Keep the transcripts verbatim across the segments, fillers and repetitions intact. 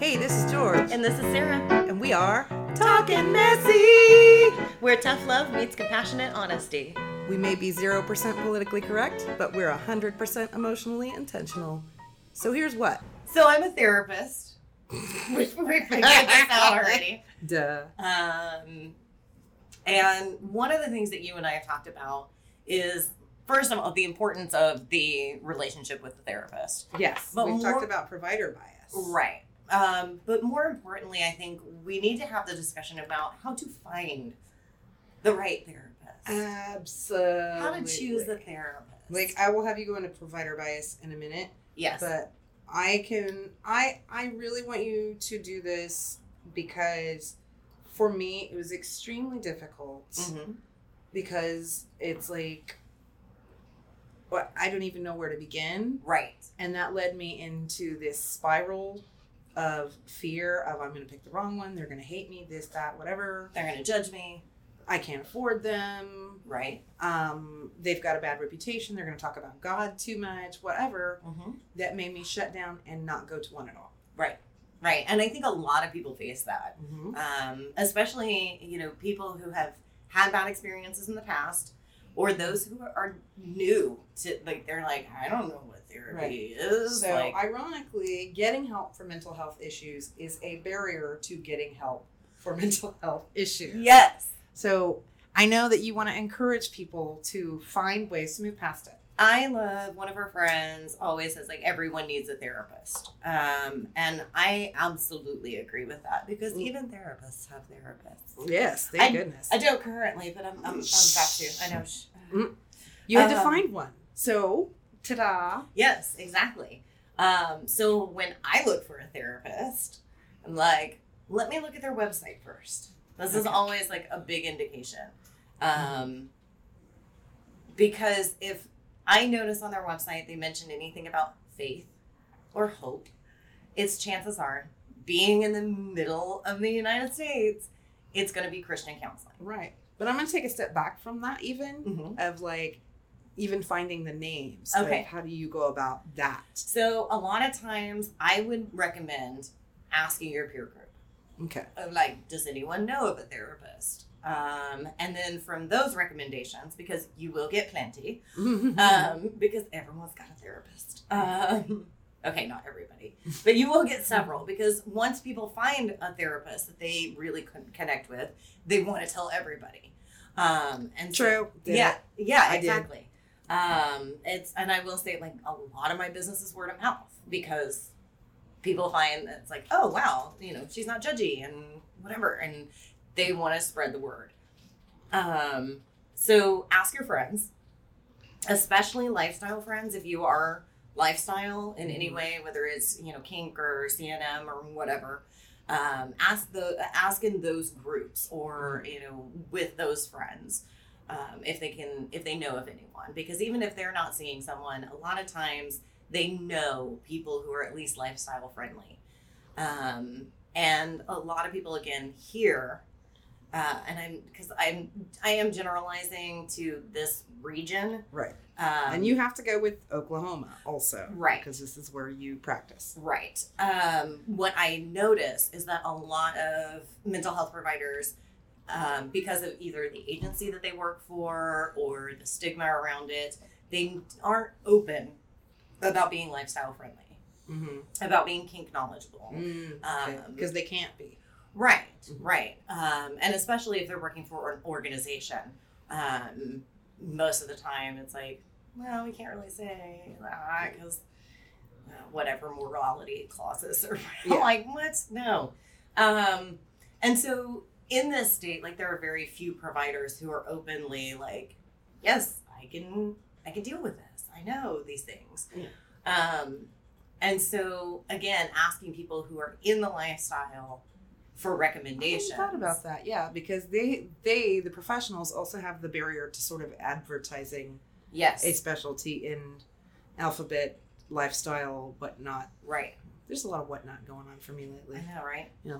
Hey, this is George. And this is Sarah. And we are Talking Messy, where tough love meets compassionate honesty. We may be zero percent politically correct, but we're one hundred percent emotionally intentional. So here's what. So I'm a therapist. we we figured this out already. Duh. Um, and one of the things that you and I have talked about is, first of all, the importance of the relationship with the therapist. Yes, but we've more, talked about provider bias. Right. Um, but more importantly, I think we need to have the discussion about how to find the right therapist. Absolutely. How to choose a therapist. Like, I will have you go into provider bias in a minute. Yes. But I can, I, I really want you to do this because for me, it was extremely difficult Mm-hmm. because it's like, what, I don't even know where to begin. Right. And that led me into this spiral of fear of I'm going to pick the wrong one. They're going to hate me, this, that, whatever. They're going to judge me. I can't afford them. Right. Um, they've got a bad reputation. They're going to talk about God too much, whatever. Mm-hmm. That made me shut down and not go to one at all. Right. Right. And I think a lot of people face that, Mm-hmm. um, especially, you know, people who have had bad experiences in the past or those who are new to, like, they're like, I don't know what therapy Right. is. So, like, ironically, getting help for mental health issues is a barrier to getting help for mental health issues. yes. So, I know that you want to encourage people to find ways to move past it. I love, one of our friends always says, like, everyone needs a therapist. Um, and I absolutely agree with that because even therapists have therapists. Yes, thank I, goodness. I don't currently, but I'm, I'm, I'm about to. I know. Mm. You had to Um, find one. So, ta-da. Yes, exactly. Um, so when I look for a therapist, I'm like, let me look at their website first. This is Okay. always like a big indication. Um, because if I notice on their website they mention anything about faith or hope, it's chances are, being in the middle of the United States, it's going to be Christian counseling. Right. But I'm going to take a step back from that even, Mm-hmm. of like, even finding the names. Okay. Like, how do you go about that? So a lot of times I would recommend asking your peer group. Okay. Of like, does anyone know of a therapist? Um, and then from those recommendations, because you will get plenty, um, because everyone's got a therapist. Um, okay, not everybody, but you will get several because once people find a therapist that they really couldn't connect with, they want to tell everybody. Um, and so- True. Did yeah, it. yeah, I did. exactly. Um, it's, and I will say, like, a lot of my business is word of mouth because people find that it's like, oh, wow, you know, she's not judgy and whatever. And they want to spread the word. Um, so ask your friends, especially lifestyle friends. If you are lifestyle in any way, whether it's, you know, kink or C N M or whatever, um, ask the, ask in those groups or, you know, with those friends. Um, if they can, if they know of anyone, because even if they're not seeing someone, a lot of times they know people who are at least lifestyle friendly. Um, and a lot of people, again, here, uh, and I'm, because I'm, I am generalizing to this region. Right. Um, And you have to go with Oklahoma also. Right. Because this is where you practice. Right. Um, what I notice is that a lot of mental health providers, um, because of either the agency that they work for or the stigma around it, they aren't open about being lifestyle friendly, Mm-hmm. about being kink knowledgeable. Because Um, they can't be. Right, Mhm. right. Um, and especially if they're working for an organization, um, most of the time it's like, well, we can't really say that because uh, whatever morality clauses are Yeah. like, what? No. Um, and so in this state, like, there are very few providers who are openly like, yes, I can, I can deal with this. I know these things. Yeah. Um, and so again, asking people who are in the lifestyle for recommendations. I hadn't thought about that, yeah, because they, they, the professionals, also have the barrier to sort of advertising Yes. a specialty in alphabet, lifestyle, whatnot. Right. There's a lot of whatnot going on for me lately. I know, right? Yeah.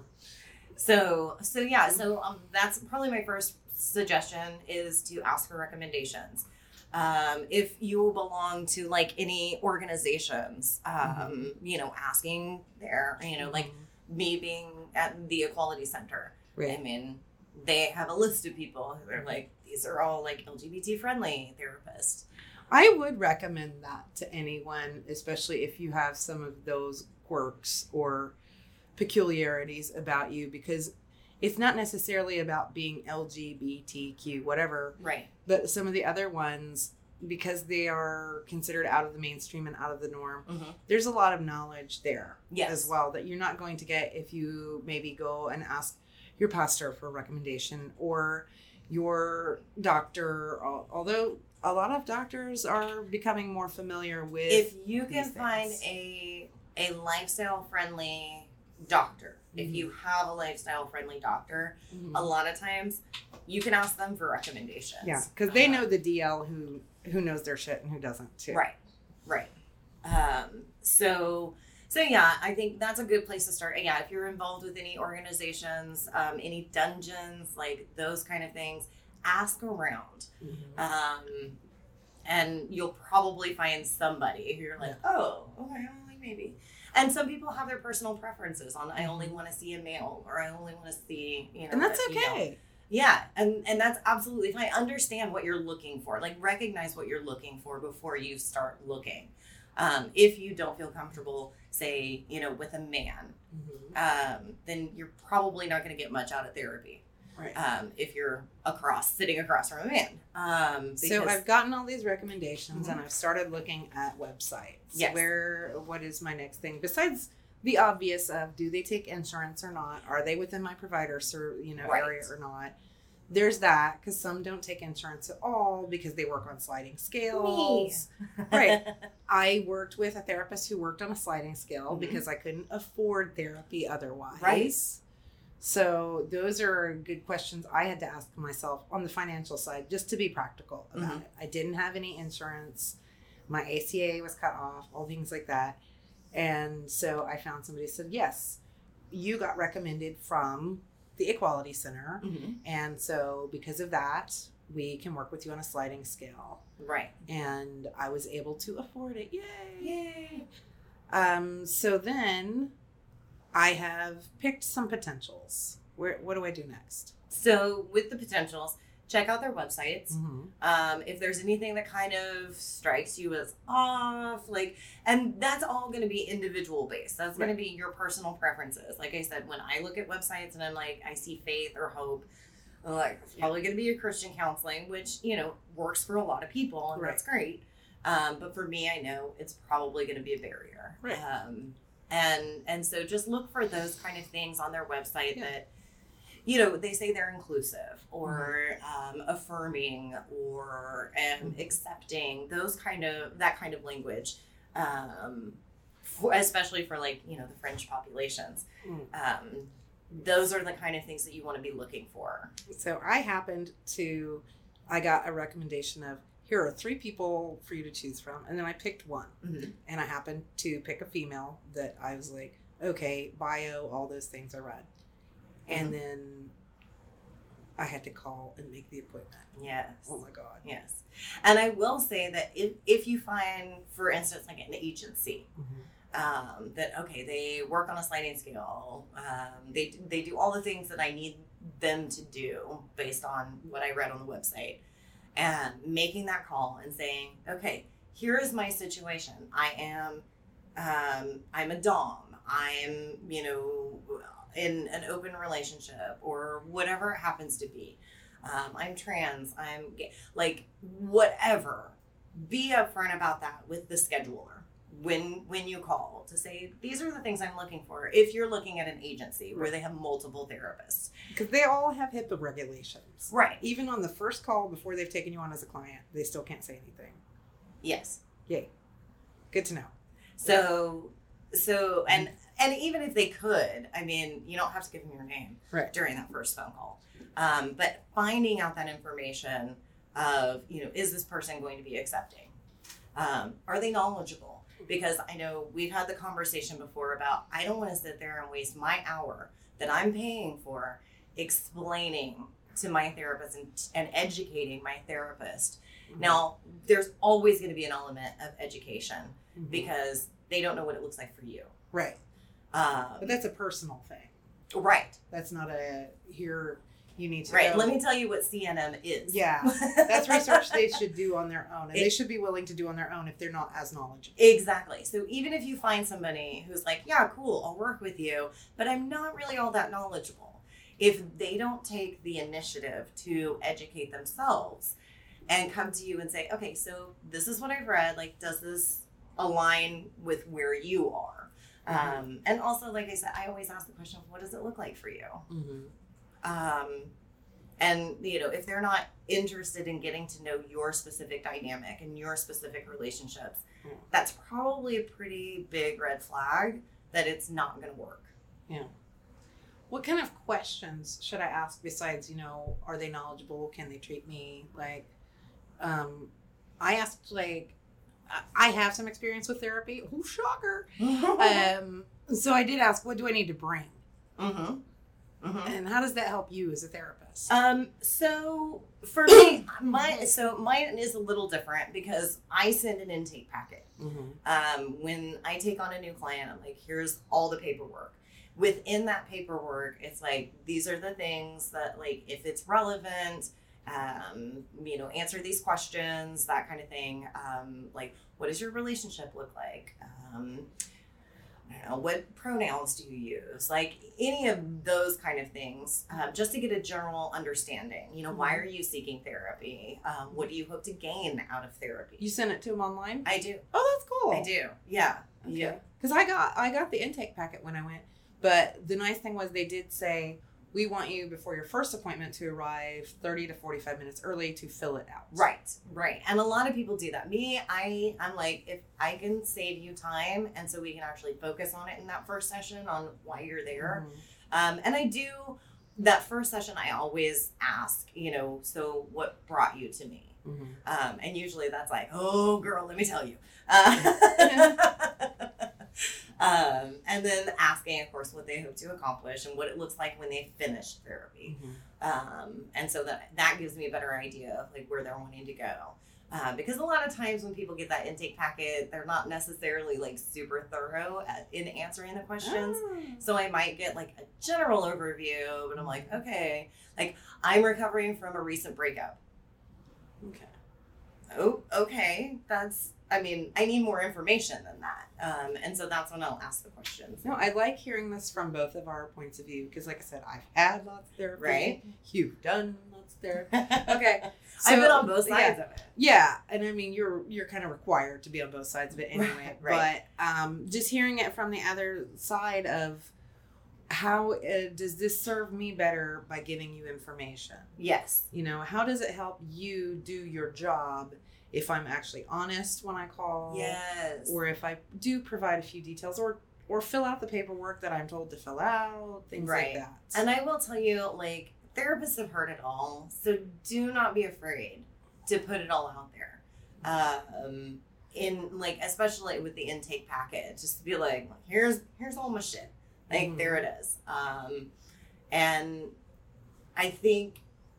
So, so yeah, so um, that's probably my first suggestion is to ask for recommendations. Um, if you belong to like any organizations, um, Mhm. you know, asking their, you know, like me being at the Equality Center. Right. I mean, they have a list of people who are like, these are all like L G B T friendly therapists. I would recommend that to anyone, especially if you have some of those quirks or peculiarities about you, because it's not necessarily about being L G B T Q, whatever. Right. But some of the other ones, because they are considered out of the mainstream and out of the norm, Mm-hmm. there's a lot of knowledge there Yes. as well that you're not going to get if you maybe go and ask your pastor for a recommendation or your doctor, al- although a lot of doctors are becoming more familiar with If you can these find things. a a lifestyle friendly doctor, if Mhm. you have a lifestyle friendly doctor, Mhm. a lot of times you can ask them for recommendations. Yeah, because they Um, know the D L who who knows their shit and who doesn't too. Right, right. Um, so, so yeah, I think that's a good place to start. Yeah, if you're involved with any organizations, um, any dungeons, like those kind of things, ask around. Mhm. Um, and you'll probably find somebody who you're like, oh, okay, well, like maybe. And some people have their personal preferences on, I only want to see a male, or I only want to see, you know, And that's a female. okay. Yeah, and and that's absolutely fine. Understand what you're looking for. Like, recognize what you're looking for before you start looking. Um, if you don't feel comfortable, say, you know, with a man, Mhm. um, then you're probably not going to get much out of therapy. Right. Um, if you're across, sitting across from a man. Um, So because- I've gotten all these recommendations Mhm. and I've started looking at websites. Yes. Where, what is my next thing? Besides the obvious of, do they take insurance or not? Are they within my provider ser- you know, Right. area or not? There's that, because some don't take insurance at all because they work on sliding scales. Right. I worked with a therapist who worked on a sliding scale Mhm. because I couldn't afford therapy otherwise. Right. So those are good questions I had to ask myself on the financial side, just to be practical about Mhm. it. I didn't have any insurance. My A C A was cut off, all things like that. And so I found somebody who said, yes, you got recommended from the Equality Center. Mhm. And so because of that, we can work with you on a sliding scale. Right. And I was able to afford it. Yay! Yay. Um, so then I have picked some potentials. Where, what do I do next? So with the potentials, check out their websites. Mm-hmm. Um, if there's anything that kind of strikes you as off, like, and that's all going to be individual based. That's going Right. to be your personal preferences. Like I said, when I look at websites and I'm like, I see faith or hope, I'm like, it's probably going to be a Christian counseling, which, you know, works for a lot of people, and Right. that's great. Um, but for me, I know it's probably going to be a barrier. Right. Um, and and so just look for those kind of things on their website Yeah. that, you know, they say they're inclusive or um, affirming or um, accepting, those kind of, that kind of language, um, for, especially for like, you know, the fringe populations. Mm. Um, those are the kind of things that you want to be looking for. So I happened to, I got a recommendation of, here are three people for you to choose from. And then I picked one. Mm-hmm. And I happened to pick a female that I was like, okay, bio, all those things I read. And Mhm. then I had to call and make the appointment. Yes. Oh my God. Yes. And I will say that if, if you find, for instance, like an agency, Mm-hmm. um, that, okay, they work on a sliding scale, um, they, they do all the things that I need them to do based on what I read on the website, and making that call and saying, okay, here is my situation. I am, um, I'm a dom. I'm, you know, in an open relationship or whatever it happens to be. Um, I'm trans. I'm gay. Like, whatever. Be upfront about that with the scheduler when when you call to say, these are the things I'm looking for. If you're looking at an agency where they have multiple therapists. Because they all have HIPAA regulations. Right. Even on the first call before they've taken you on as a client, they still can't say anything. Yes. Yay. Good to know. So, so, and, and even if they could, I mean, you don't have to give them your name Right. during that first phone call. Um, but finding out that information of, you know, is this person going to be accepting? Um, are they knowledgeable? Because I know we've had the conversation before about, I don't want to sit there and waste my hour that I'm paying for explaining to my therapist and, and educating my therapist. Mm-hmm. Now, there's always going to be an element of education Mhm. because they don't know what it looks like for you. Right. Um, But that's a personal thing. right. That's not a here you need to Right. go. Let me tell you what C N M is. Yeah. That's research they should do on their own. And It- they should be willing to do on their own if they're not as knowledgeable. Exactly. So even if you find somebody who's like, yeah, cool, I'll work with you, but I'm not really all that knowledgeable. If they don't take the initiative to educate themselves and come to you and say, okay, so this is what I've read, like, does this align with where you are? Mm-hmm. Um, and also, like I said, I always ask the question of what does it look like for you? Mm-hmm. Um, and, you know, if they're not interested in getting to know your specific dynamic and your specific relationships, Mm. that's probably a pretty big red flag that it's not going to work. Yeah. What kind of questions should I ask besides, you know, are they knowledgeable? Can they treat me like, um, I asked like, I- I have some experience with therapy. Oh, shocker. um, so I did ask, what do I need to bring? Mm-hmm. Mm-hmm. And how does that help you as a therapist? Um, so for me, my, so mine is a little different because I send an intake packet. Mm-hmm. Um, when I take on a new client, I'm like, here's all the paperwork. Within that paperwork, it's like, these are the things that, like, if it's relevant, um, you know, answer these questions, that kind of thing. Um, like, what does your relationship look like? Um, I don't know, what pronouns do you use? Like, any of those kind of things, um, just to get a general understanding. You know, why are you seeking therapy? Um, what do you hope to gain out of therapy? You send it to them online? I do. Oh, that's cool. I do. Yeah. Okay. Yeah. Because I got I got the intake packet when I went, but the nice thing was they did say we want you before your first appointment to arrive thirty to forty-five minutes early to fill it out. Right, right. And a lot of people do that. Me, I, I'm like, if I can save you time and so we can actually focus on it in that first session on why you're there. Mhm. Um, and I do, that first session, I always ask, you know, so what brought you to me? Mhm. Um, and usually that's like, oh, girl, let me tell you. Uh, um, and then asking, of course, what they hope to accomplish and what it looks like when they finish therapy. Mhm. Um, and so that that gives me a better idea of like where they're wanting to go. Uh, because a lot of times when people get that intake packet, they're not necessarily like super thorough at, in answering the questions. Ah. So I might get like a general overview, but I'm like, okay, like I'm recovering from a recent breakup. Okay. Oh, okay. That's, I mean, I need more information than that. Um, and so that's when I'll ask the questions. No, I like hearing this from both of our points of view because, like I said, I've had lots of therapy. Right. You've done lots of therapy. Okay. I've been So, on both sides yeah. of it. Yeah, and I mean you're you're kind of required to be on both sides of it anyway. Right. But um, just hearing it from the other side of how uh, does this serve me better by giving you information? Yes. You know, how does it help you do your job if I'm actually honest when I call? Yes. Or if I do provide a few details, or or fill out the paperwork that I'm told to fill out, things Right. like that. And I will tell you, like, therapists have heard it all, so do not be afraid to put it all out there. Um, in like, especially with the intake packet, just to be like, here's here's all my shit. Like, Mhm. there it is. Um, and I think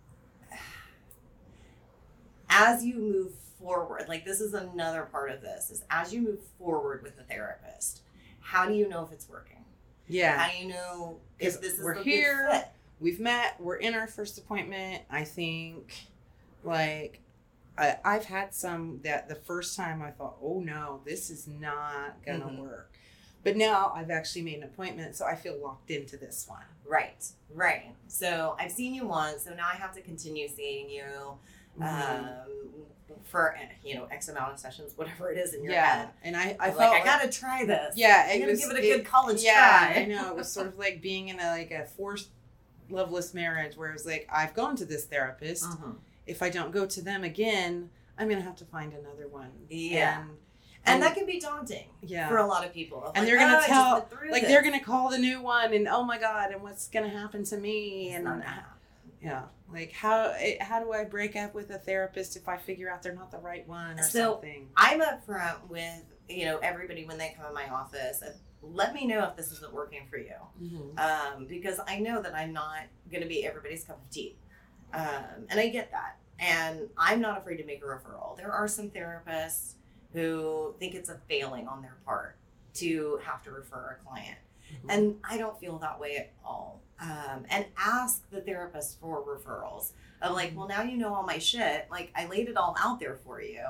as you move forward, like this is another part of this, is as you move forward with a therapist, how do you know if it's working? Yeah. How do you know if 'Cause this is we're the here. good fit? We've met, we're in our first appointment. I think, like, I, I've had some that the first time I thought, oh no, this is not gonna Mhm. work. But now I've actually made an appointment, so I feel locked into this one. Right, right. So I've seen you once, so now I have to continue seeing you um, for, you know, X amount of sessions, whatever it is in your yeah, head. and I, I I'm felt like, I gotta try this. yeah, I it gotta was give it a good college yeah, try. I know it was sort of like being in a like a forced loveless marriage, where it was like I've gone to this therapist. Mhm. If I don't go to them again, I'm gonna have to find another one. Yeah. and, And that can be daunting yeah. for a lot of people. Of And like, they're gonna "Oh, I just tell- went through like this." they're gonna call the new one, and oh my god, and what's gonna happen to me? It's And not gonna happen. yeah, like how it, how do I break up with a therapist if I figure out they're not the right one or So- something? I'm upfront with, you know, everybody when they come in my office. And let me know if this isn't working for you. Mm-hmm. Um, because I know that I'm not going to be everybody's cup of tea. Um, and I get that. And I'm not afraid to make a referral. There are some therapists who think it's a failing on their part to have to refer a client. Mm-hmm. And I don't feel that way at all. Um, and ask the therapist for referrals of like, well, now you know all my shit. Like, I laid it all out there for you.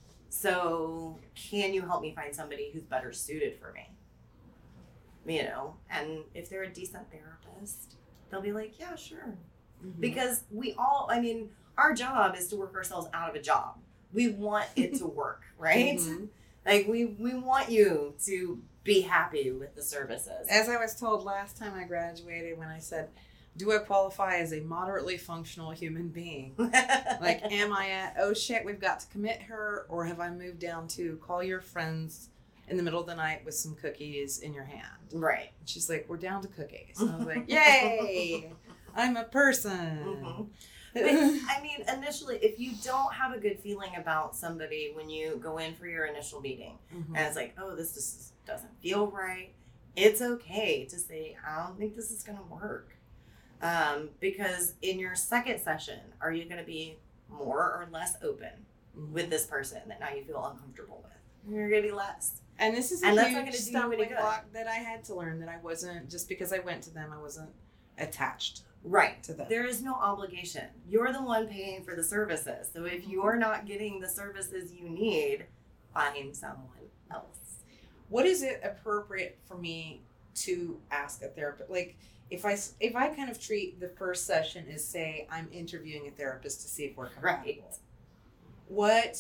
So can you help me find somebody who's better suited for me? You know, and if they're a decent therapist, they'll be like, yeah, sure. Mm-hmm. Because we all, I mean, our job is to work ourselves out of a job. We want it to work, right? Mm-hmm. Like, we, we want you to be happy with the services. As I was told last time I graduated, when I said, do I qualify as a moderately functional human being? Like, am I at, oh shit, we've got to commit her? Or have I moved down to call your friends in the middle of the night with some cookies in your hand? Right. And she's like, we're down to cookies. And I was like, yay, I'm a person. Mm-hmm. But, I mean, initially, if you don't have a good feeling about somebody when you go in for your initial meeting, mm-hmm. and it's like, oh, this just doesn't feel right, it's okay to say, I don't think this is going to work. Um, because in your second session, are you going to be more or less open mm-hmm. with this person that now you feel uncomfortable with? You're going to be less. And this is a and huge that's not gonna do stumbling good. block that I had to learn, that I wasn't, just because I went to them, I wasn't attached. Right. To them. There is no obligation. You're the one paying for the services. So if you're not getting the services you need, find someone else. What is it appropriate for me to ask a therapist? Like, if I, if I kind of treat the first session as, say, I'm interviewing a therapist to see if we're compatible. Right. What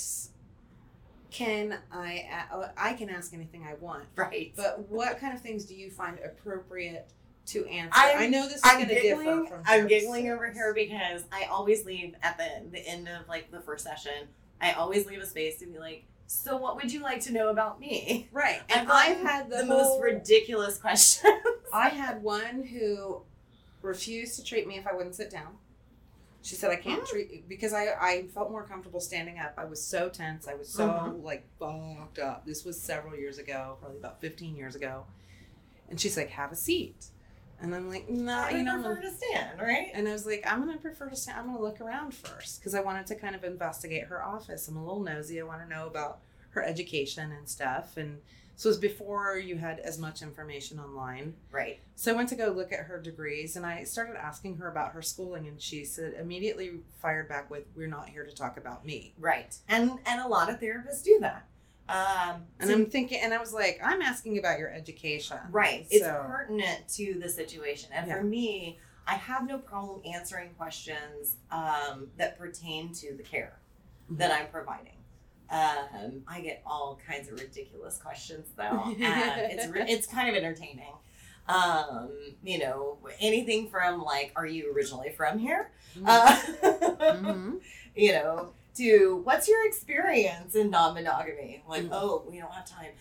can I, I can ask anything I want. Right. But what kind of things do you find appropriate to answer? I'm, I know this is I'm going to differ from I'm giggling over here because I always leave at the, the end of like the first session, I always leave a space to be like, so what would you like to know about me? Right. And I've had the, the whole, most ridiculous questions. I had one who refused to treat me if I wouldn't sit down. She said, I can't mm. treat, because I, I felt more comfortable standing up. I was so tense. I was so mm-hmm. like fucked up. This was several years ago, probably about fifteen years ago. And she's like, have a seat. And I'm like, no, nah, you know. I prefer to stand, right? And I was like, I'm going to prefer to stand. I'm going to look around first, because I wanted to kind of investigate her office. I'm a little nosy. I want to know about her education and stuff. And so it was before you had as much information online. Right. So I went to go look at her degrees, and I started asking her about her schooling, and she said, immediately fired back with, we're not here to talk about me. Right. And and a lot of therapists do that. Um, and so, I'm thinking, and I was like, I'm asking about your education. Right. So, it's pertinent to the situation. And yeah. for me, I have no problem answering questions um, that pertain to the care mm-hmm. that I'm providing. Um, I get all kinds of ridiculous questions though, and it's re- it's kind of entertaining. Um, you know, anything from like, are you originally from here? Mm-hmm. Uh, mm-hmm. You know, to what's your experience in non-monogamy? Like, mm-hmm. oh, we don't have time.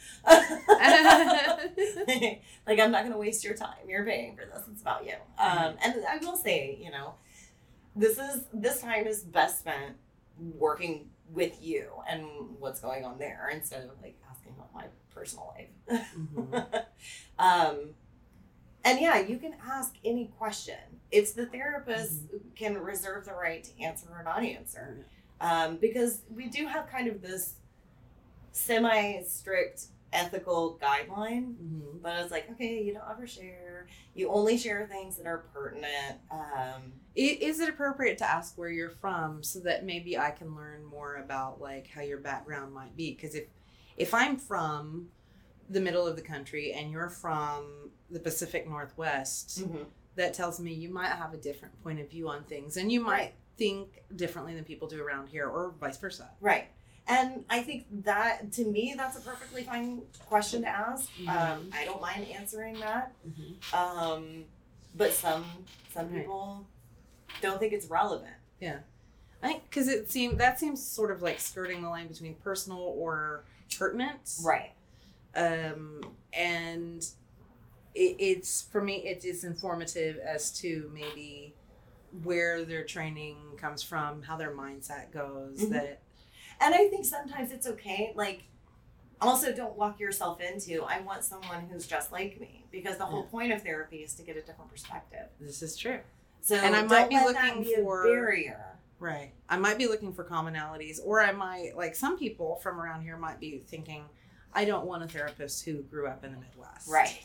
Like, I'm not going to waste your time. You're paying for this. It's about you. Mm-hmm. Um, and I will say, you know, this is this time is best spent working with you and what's going on there instead of like asking about my personal life. Mm-hmm. um, and yeah, you can ask any question. It's the therapist mm-hmm. who can reserve the right to answer or not answer. Um, because we do have kind of this semi-strict ethical guideline, mm-hmm. but it's like, okay, you don't overshare. You only share things that are pertinent. Um, Is it appropriate to ask where you're from so that maybe I can learn more about like how your background might be? Because if if I'm from the middle of the country and you're from the Pacific Northwest, mm-hmm. that tells me you might have a different point of view on things, and you might right. think differently than people do around here, or vice versa. Right. And I think that, to me, that's a perfectly fine question to ask. Mm-hmm. Um, I don't mind answering that. Mm-hmm. Um, but some some right. people don't think it's relevant. Yeah. I think because it seems that seems sort of like skirting the line between personal or pertinent. Right. Um, and it, it's, for me, it is informative as to maybe where their training comes from, how their mindset goes, mm-hmm. that it, and I think sometimes it's okay. Like, also don't walk yourself into, I want someone who's just like me, because the whole yeah. point of therapy is to get a different perspective. This is true. So and I might be looking be for a barrier. Right. I might be looking for commonalities, or I might, like some people from around here might be thinking, I don't want a therapist who grew up in the Midwest.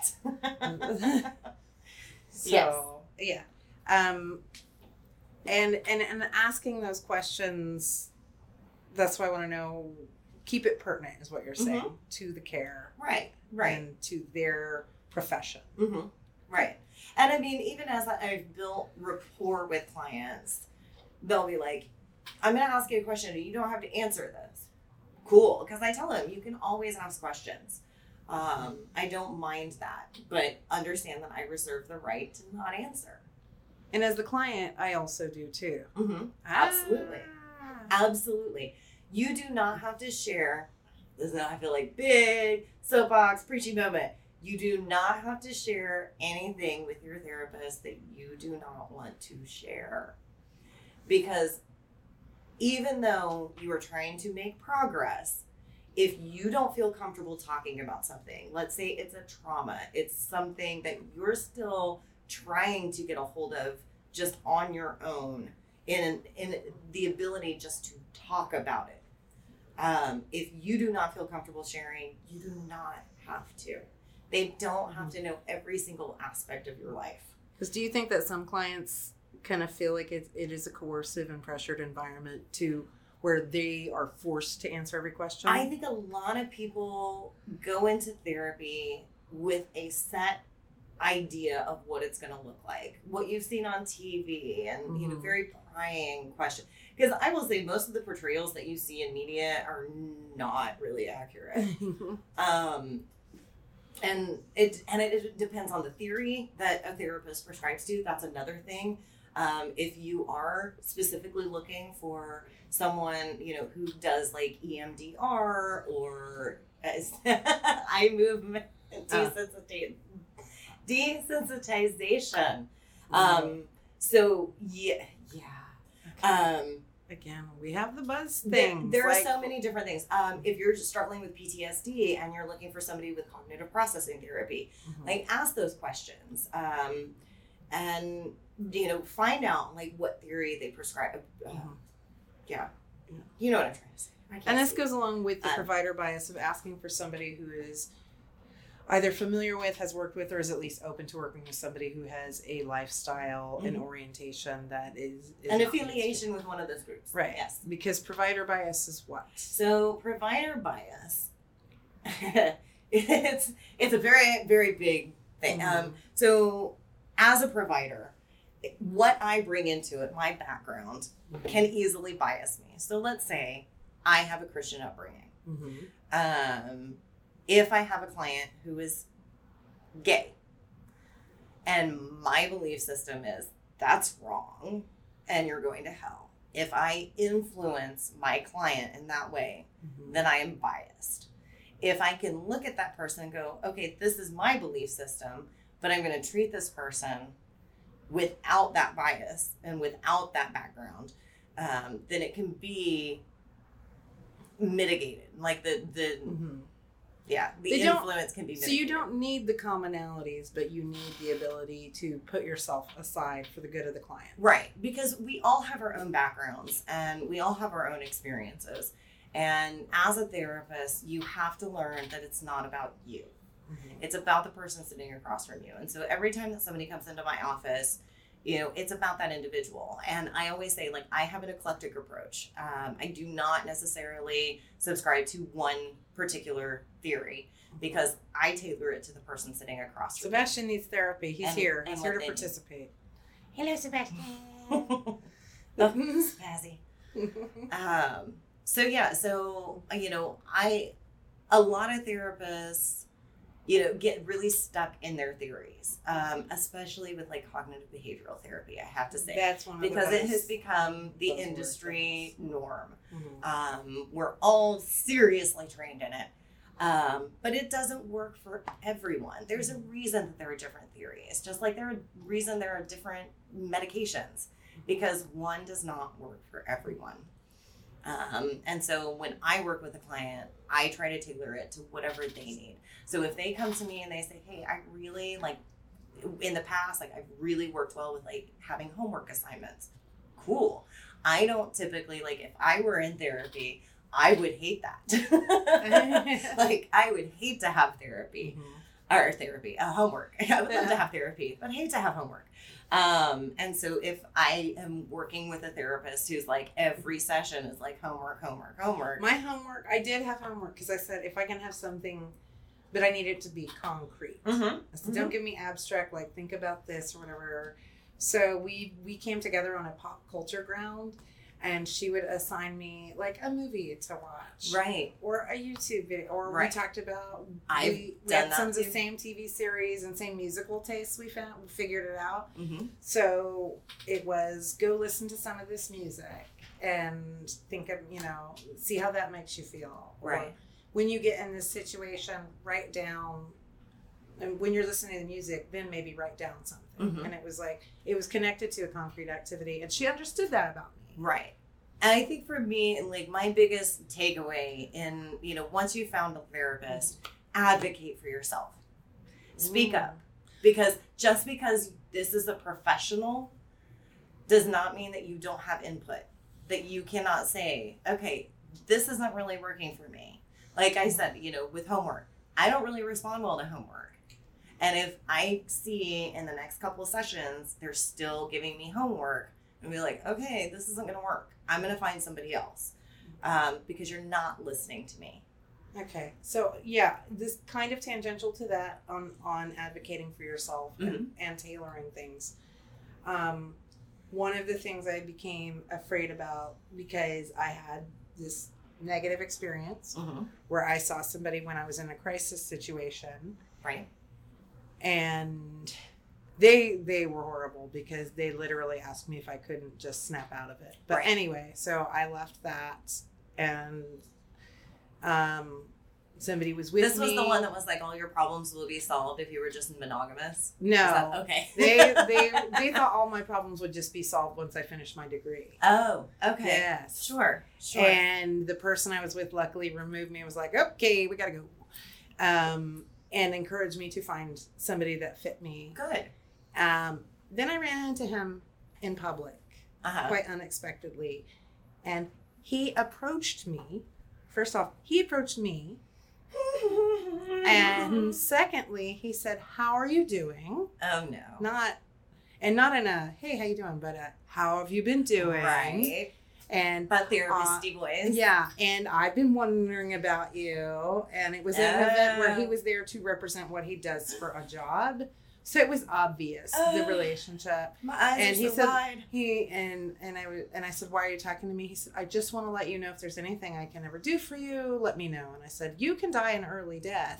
Right. So, Yes. yeah. Um, and, and, and asking those questions, that's why I want to know, keep it pertinent is what you're saying, Mhm. to the care. Right. Right. And to their profession. Mm-hmm. Right. And I mean, even as I- I've built rapport with clients, they'll be like, I'm going to ask you a question and you don't have to answer this. Cool. Because I tell them, you can always ask questions. Um, I don't mind that, but understand that I reserve the right to not answer. And as the client, I also do too. Mm-hmm. Absolutely. Ah. Absolutely. You do not have to share, this is, I feel like, big soapbox preachy moment. You do not have to share anything with your therapist that you do not want to share. Because even though you are trying to make progress, if you don't feel comfortable talking about something, let's say it's a trauma, it's something that you're still trying to get a hold of just on your own, in, in the ability just to talk about it. Um, if you do not feel comfortable sharing, you do not have to. They don't have to know every single aspect of your life. Because do you think that some clients kind of feel like it, it is a coercive and pressured environment to where they are forced to answer every question? I think a lot of people go into therapy with a set idea of what it's going to look like, what you've seen on T V, and mm-hmm. you know, very prying question. Because I will say most of the portrayals that you see in media are not really accurate. um, and it and it depends on the theory that a therapist prescribes to. That's another thing. Um, if you are specifically looking for someone, you know, who does like E M D R or eye movement desensitization, desensitization. Um, so yeah, yeah. Okay. Um, Again, we have the buzz there, things. there like, are so many different things. Um, if you're just struggling with P T S D and you're looking for somebody with cognitive processing therapy, mm-hmm. like ask those questions. Um, and you know, find out like what theory they prescribe. Uh, mm-hmm. Yeah, you know what I'm trying to say. And this goes along with the um, provider bias of asking for somebody who is either familiar with, has worked with, or is at least open to working with somebody who has a lifestyle mm-hmm. and orientation that is, is an affiliation with one of those groups. Right. Yes. Because provider bias is what? So provider bias, it's it's a very very big thing. Mm-hmm. Um, so as a provider, what I bring into it, my background, can easily bias me. So let's say I have a Christian upbringing. Mm-hmm. Um, if I have a client who is gay, and my belief system is that's wrong, and you're going to hell. If I influence my client in that way, mm-hmm. then I am biased. If I can look at that person and go, okay, this is my belief system, but I'm going to treat this person without that bias and without that background, um, then it can be mitigated. Like the, the mm-hmm. yeah, the they influence can be mitigated. So you don't need the commonalities, but you need the ability to put yourself aside for the good of the client. Right, because we all have our own backgrounds and we all have our own experiences. And as a therapist, you have to learn that it's not about you. Mm-hmm. It's about the person sitting across from you. And so every time that somebody comes into my office, you know, it's about that individual. And I always say, like, I have an eclectic approach. Um, I do not necessarily subscribe to one particular theory because I tailor it to the person sitting across from me. Sebastian needs therapy. He's and, here. And He's here to participate. Need. Hello, Sebastian. Oh, Spazzy. um, so, yeah. So, you know, I, a lot of therapists, you know, get really stuck in their theories, um, especially with like cognitive behavioral therapy, I have to say. That's one of because the it has become the industry norm. Mm-hmm. Um, we're all seriously trained in it, um, but it doesn't work for everyone. There's a reason that there are different theories, just like there are a reason there are different medications, because one does not work for everyone. Um, and so when I work with a client, I try to tailor it to whatever they need. So if they come to me and they say, hey, I really like, in the past, like I've really worked well with like having homework assignments. Cool. I don't typically, like if I were in therapy, I would hate that. Like, I would hate to have therapy mm-hmm. or therapy, uh, homework. I would love to have therapy, but I hate to have homework. Um, and so if I am working with a therapist who's like, every session is like homework, homework, homework. My homework, I did have homework because I said, if I can have something, but I need it to be concrete. Mm-hmm. I said, don't mm-hmm. give me abstract, like, think about this or whatever. So we, we came together on a pop culture ground, and she would assign me like a movie to watch. Right. Or a YouTube video. Or right. we talked about, I've we, we done had that some of too. the same T V series and same musical tastes we found, we figured it out. Mm-hmm. So it was, go listen to some of this music and think of, you know, see how that makes you feel. Right. Or when you get in this situation, write down, and when you're listening to the music, then maybe write down something. Mm-hmm. And it was like, it was connected to a concrete activity, and she understood that about me. Right. And I think for me, like, my biggest takeaway in, you know, once you found a therapist, advocate for yourself. Speak mm. up. Because just because this is a professional does not mean that you don't have input. That you cannot say, okay, this isn't really working for me. Like I said, you know, with homework, I don't really respond well to homework. And if I see in the next couple of sessions, they're still giving me homework, and be like, okay, this isn't going to work. I'm going to find somebody else um, because you're not listening to me. Okay. So, yeah, this kind of tangential to that on, on advocating for yourself mm-hmm. and, and tailoring things. Um, one of the things I became afraid about because I had this negative experience mm-hmm. where I saw somebody when I was in a crisis situation. Right. And they they were horrible because they literally asked me if I couldn't just snap out of it. But right. anyway, so I left that, and um, somebody was with this me. This was the one that was like, all your problems will be solved if you were just monogamous? No. That, okay. they they they thought all my problems would just be solved once I finished my degree. Oh, okay. Yes. Sure, sure. And the person I was with luckily removed me and was like, okay, we got to go. Um, and encouraged me to find somebody that fit me. Good. Um, then I ran into him in public, uh-huh. quite unexpectedly. And he approached me. First off, he approached me. And secondly, he said, how are you doing? Oh, no. Not, and not in a, hey, how you doing? But a, how have you been doing? Right. And but therapist-y uh, voice. Yeah. And I've been wondering about you. And it was an oh. event where he was there to represent what he does for a job. So it was obvious, oh, the relationship. My eyes and are he so said, wide. He and and I and I said, why are you talking to me? He said, I just want to let you know if there's anything I can ever do for you, let me know. And I said, you can die an early death.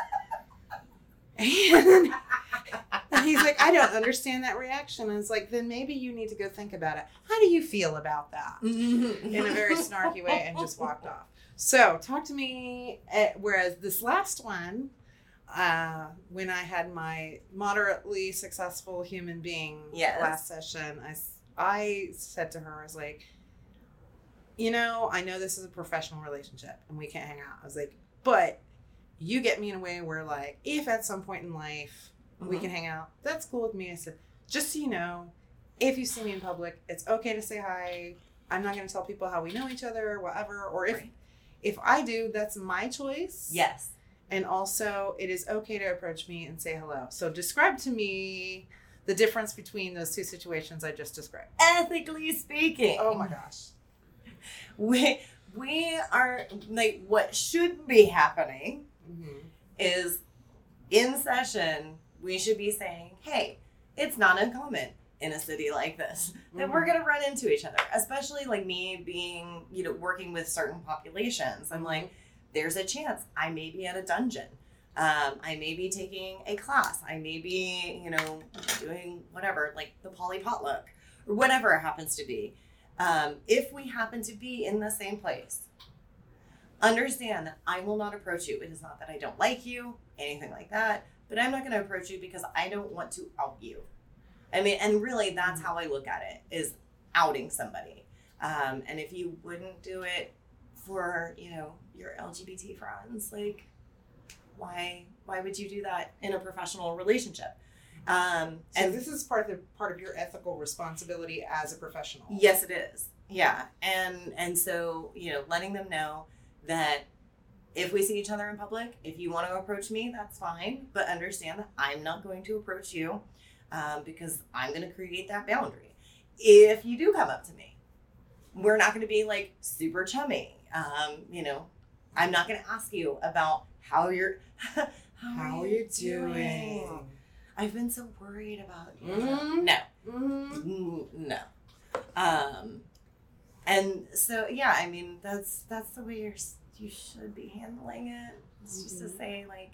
and, and he's like, I don't understand that reaction. And it's like, then maybe you need to go think about it. How do you feel about that? In a very snarky way, and just walked off. So talk to me. At, whereas this last one. Uh, when I had my moderately successful human being yes. last session, I, I said to her, I was like, you know, I know this is a professional relationship and we can't hang out. I was like, but you get me in a way where, like, if at some point in life mm-hmm. we can hang out, that's cool with me. I said, just so you know, if you see me in public, it's okay to say hi. I'm not going to tell people how we know each other or whatever. Or if, right. if I do, that's my choice. Yes. And also, it is okay to approach me and say hello. So describe to me the difference between those two situations I just described. Ethically speaking. Oh my gosh. We, we are, like, what should be happening mm-hmm. is in session, we should be saying, hey, it's not uncommon in a city like this that mm-hmm. we're going to run into each other. Especially like me being, you know, working with certain populations. I'm like, there's a chance I may be at a dungeon. Um, I may be taking a class. I may be, you know, doing whatever, like the poly potluck or whatever it happens to be. Um, if we happen to be in the same place, understand that I will not approach you. It is not that I don't like you, anything like that, but I'm not going to approach you because I don't want to out you. I mean, and really that's how I look at it, is outing somebody. Um, and if you wouldn't do it for, you know, your L G B T friends, like, why why would you do that in a professional relationship? Um, so and this is part of the, part of your ethical responsibility as a professional. Yes, it is. Yeah. And, and so, you know, letting them know that if we see each other in public, if you want to approach me, that's fine. But understand that I'm not going to approach you um, because I'm going to create that boundary. If you do come up to me, we're not going to be like super chummy. Um, you know, I'm not going to ask you about how you're, how, How are you you doing? doing? I've been so worried about you. Mm-hmm. No, Mm-hmm. Mm, no. Um, and so, yeah, I mean, that's, that's the way you're, you should be handling it. It's just Mm-hmm. to say, like,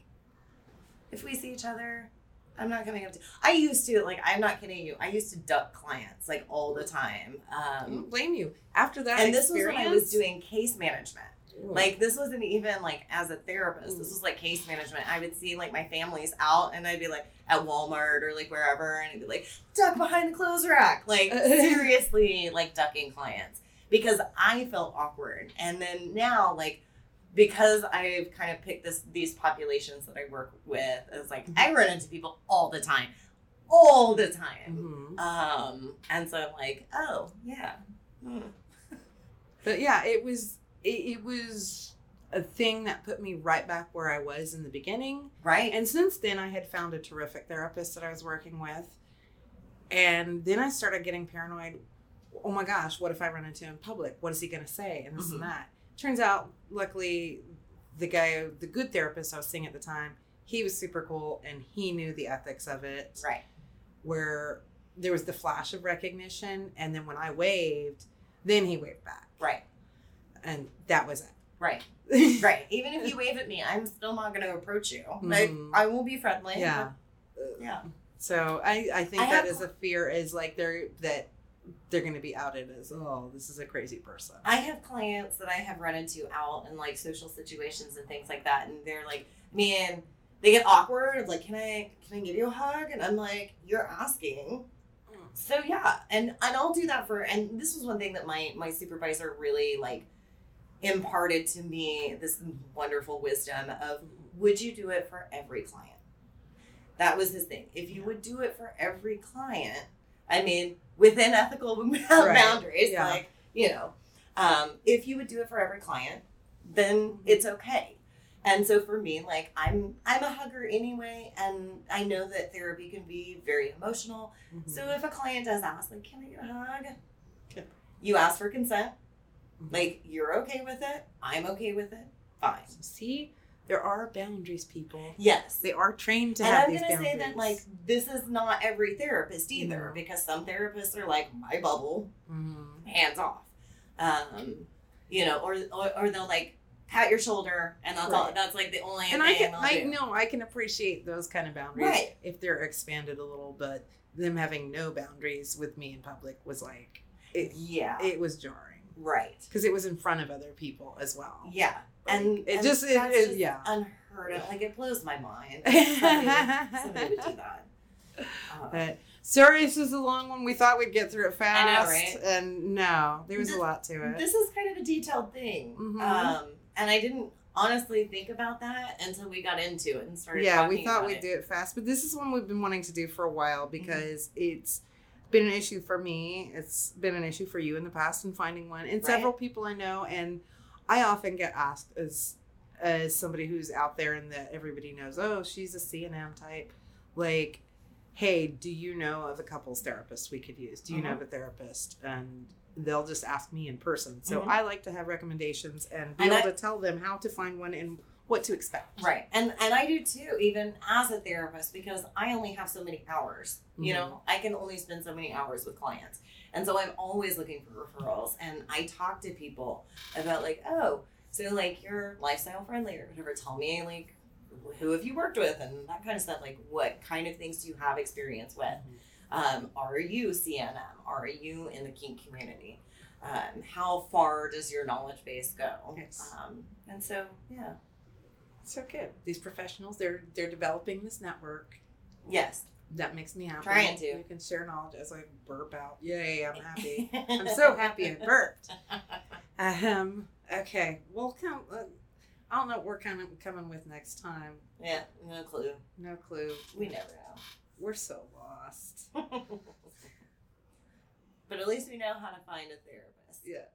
if we see each other, I'm not coming up to, I used to, like, I'm not kidding you. I used to duck clients, like, all the time. I Um, don't blame you. After that and this was experience, when I was doing case management. Ooh. Like, this wasn't even, like, as a therapist. This was, like, case management. I would see, like, my families out, and I'd be, like, at Walmart or, like, wherever, and I'd be, like, duck behind the clothes rack. Like, seriously, like, ducking clients. Because I felt awkward. And then now, like, because I've kind of picked this these populations that I work with, it's like, I run into people all the time. All the time. Mhm. Um, and so I'm like, oh, yeah. Hmm. But yeah, it was it, it was a thing that put me right back where I was in the beginning. Right? And since then, I had found a terrific therapist that I was working with. And then I started getting paranoid. Oh my gosh, what if I run into him in public? What is he going to say? And this Mhm. and that. Turns out, luckily, the guy, the good therapist I was seeing at the time, he was super cool and he knew the ethics of it. Right. Where there was the flash of recognition. And then when I waved, then he waved back. Right. And that was Right. it. Right. Even if you wave at me, I'm still not going to approach you. Mhm. I, I will be friendly. Yeah. but- yeah. So I, I think I that have- is a fear is like they're that they're going to be outed as, oh, this is a crazy person. I have clients that I have run into out in like social situations and things like that, and they're like, man, they get awkward. Like, can I can I give you a hug? And I'm like, you're asking. So yeah, and and I'll do that for. And this was one thing that my my supervisor really like imparted to me, this wonderful wisdom of, would you do it for every client? That was his thing. If you would do it for every client, I mean, within ethical boundaries, Yeah. like, you know, um, if you would do it for every client, then it's okay. And so for me, like, I'm I'm a hugger anyway, and I know that therapy can be very emotional. Mhm. So if a client does ask, like, can I get a hug? Okay. You ask for consent. Mhm. Like, you're okay with it. I'm okay with it. Fine. See, there are boundaries, people. Yes. They are trained to And have I'm these gonna boundaries. say that, like, this is not every therapist either, No. because some therapists are like, my bubble, Mhm. hands off. Um, you know, or, or or they'll like pat your shoulder, and that's all. Right. That's like the only And thing I can, they'll I do. know, I can appreciate those kind of boundaries Right. if they're expanded a little, but them having no boundaries with me in public was like, it, Yeah. it was jarring right. because it was in front of other people as well. Yeah. And it and just, it, that's it- just yeah. unheard of. Like, it blows my mind. Somebody, somebody would do that. Um, But sorry, this is a long one. We thought we'd get through it fast. I know, right? And no, there was This- a lot to it. This is kind of a detailed thing. Mhm. Um, and I didn't honestly think about that until we got into it and started Yeah, talking we thought about we'd it. do it fast, but this is one we've been wanting to do for a while because Mm-hmm. it's been an issue for me. It's been an issue for you in the past in finding one, and Right. several people I know. And I often get asked as as somebody who's out there and that everybody knows, oh, she's a C and M type, like, hey, do you know of a couples therapist we could use? Do you know Mhm. of a therapist? And they'll just ask me in person. So Mhm. I like to have recommendations and be And able I- to tell them how to find one and what to expect. Right. And and I do too, even as a therapist, because I only have so many hours. You Mhm. know, I can only spend so many hours with clients. And so I'm always looking for referrals. And I talk to people about like, oh, so like you're lifestyle friendly or whatever. Tell me like who have you worked with and that kind of stuff. Like what kind of things do you have experience with? Um, are you C N M? Are you in the kink community? Um, how far does your knowledge base go? Yes. Um, and so, yeah. So good. These professionals, they're they're developing this network. Yes. That makes me happy. Trying to. You can share knowledge as I burp out. Yay, I'm happy. I'm so happy I burped. Um. Okay. Well, come. Uh, I don't know what we're kind of coming with next time. Yeah, no clue. No clue. We never know. We're so lost. But at least we know how to find a therapist. Yeah.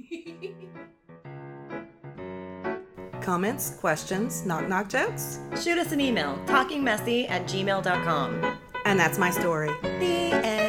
Comments, questions, knock knock jokes? Shoot us an email, talkingmessy at gmail dot com. And that's my story. The end.